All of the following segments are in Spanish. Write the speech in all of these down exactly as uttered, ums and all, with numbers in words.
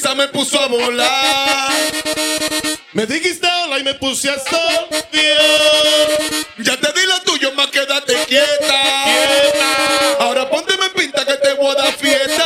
cabeza me puso a volar. Me dijiste hola y me puse a soñar. Ya te di lo tuyo, más quédate quieta. Ahora pónteme en pinta que te voy a dar fiesta.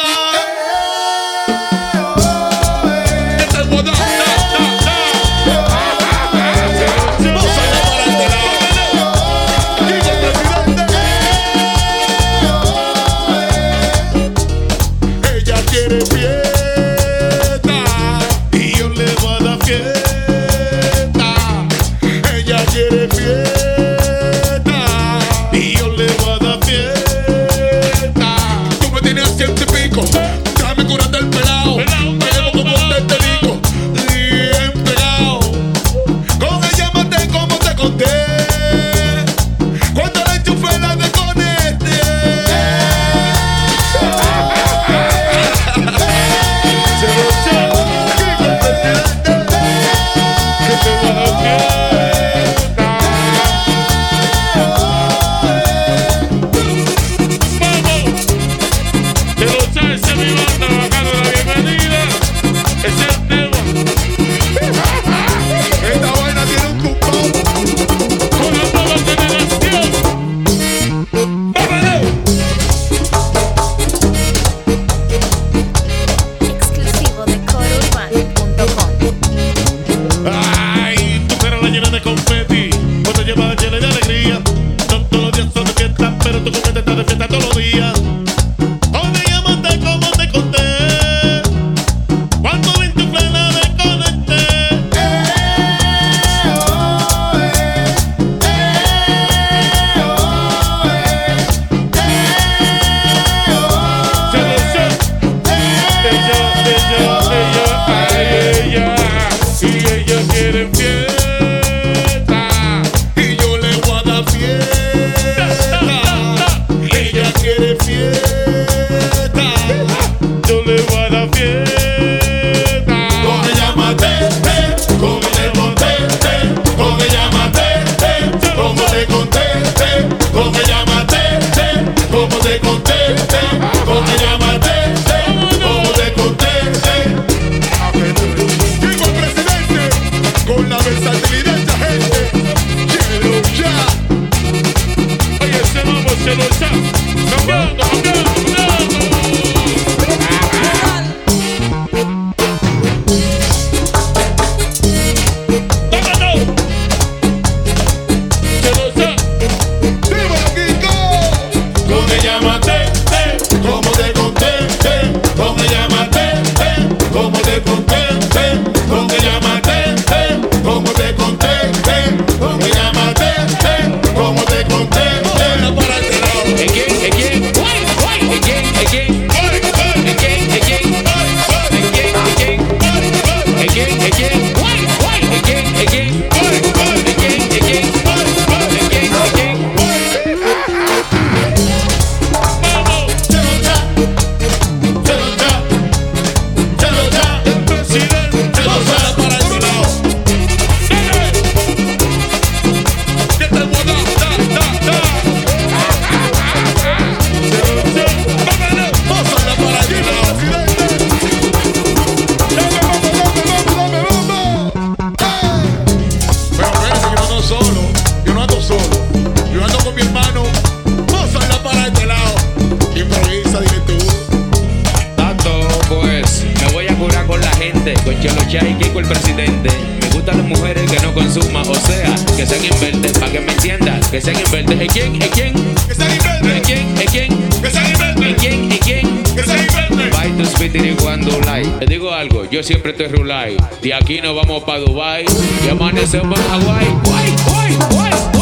Con Chelo Chay, Kiko el presidente. Me gustan las mujeres que no consuman, o sea, que sean invertes, para que me entiendas, que sean invertes. ¿Es quién? ¿Es quién? Que sean invertes. ¿Es quién? ¿Es quién? Que sean invertes. ¿Es quién? ¿Es quién? Que sean invertes. Bye to spitting y cuando like. Te digo algo, yo siempre estoy rulay. De aquí nos vamos pa' Dubai y amanecemos en Hawaii. Guay, guay, guay, guay.